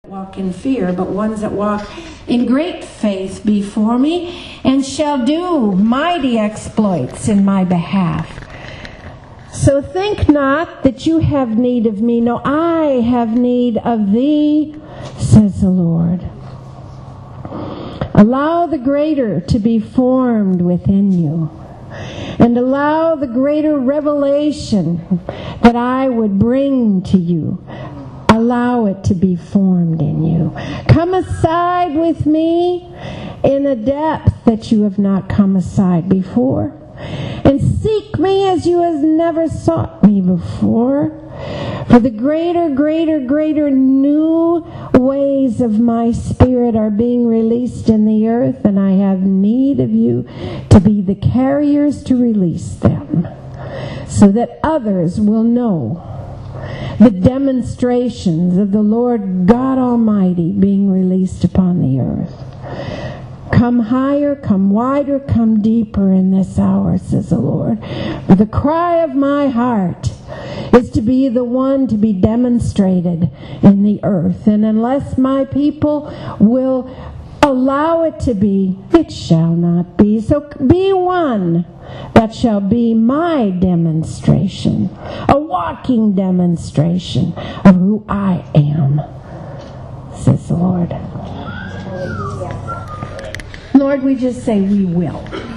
walk in fear, but ones that walk in great faith before me, and shall do mighty exploits in my behalf. So think not that you have need of me. No, I have need of thee, says the Lord. Allow the greater to be formed within you, and allow the greater revelation that I would bring to you. Allow it to be formed in you. Come aside with me in a depth that you have not come aside before. And seek me as you have never sought me before. For the greater new ways of my Spirit are being released in the earth, and I have need of you to be the carriers to release them, so that others will know the demonstrations of the Lord God Almighty being released upon the earth. Come higher, come wider, come deeper in this hour, says the Lord. For the cry of my heart is to be the one to be demonstrated in the earth. And unless my people will allow it to be, it shall not be. So be one that shall be my demonstration, a walking demonstration of who I am, says the Lord. Lord, we just say we will.